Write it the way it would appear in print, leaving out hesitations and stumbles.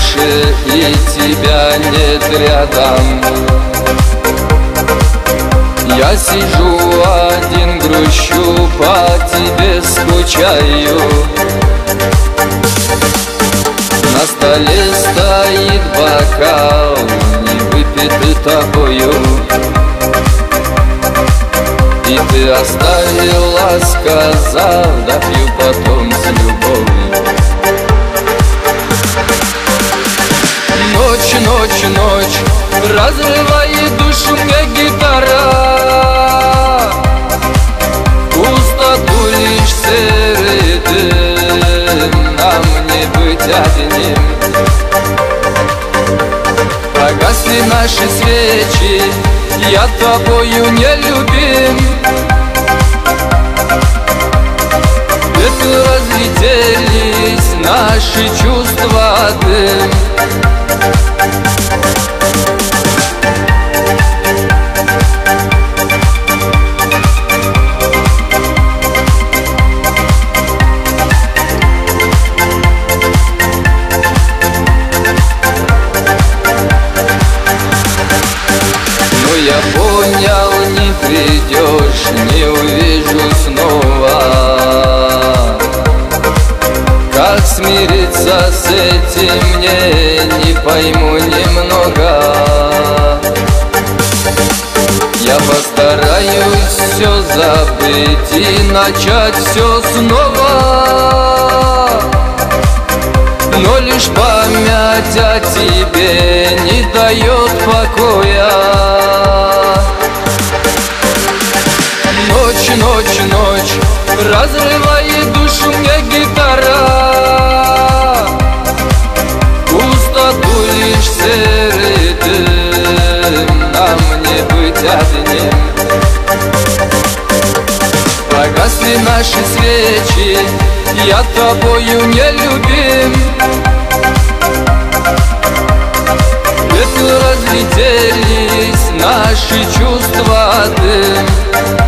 больше и тебя нет рядом. Я сижу один, грущу, по тебе скучаю. На столе стоит бокал, не выпитый тобою, и ты оставила, сказав, допью потом с любовью. Ночь, ночь, ночь, разрывает душу мне гитара. Пустоту лишь серый дым, нам не быть одним. Погасли наши свечи, я тобою не любим. Где-то разлетелись наши чувства, дым. Я понял, не придешь, не увижу снова. Как смириться с этим, мне не пойму немного. Я постараюсь все забыть и начать все снова, но лишь память о тебе не дает покоя. Ночь, ночь, ночь, разрывает душу мне гитара. Пустоту лишь серый дым, нам не быть одним. Погасли наши свечи, я тобою не любим. Где-то разлетелись наши чувства, дым.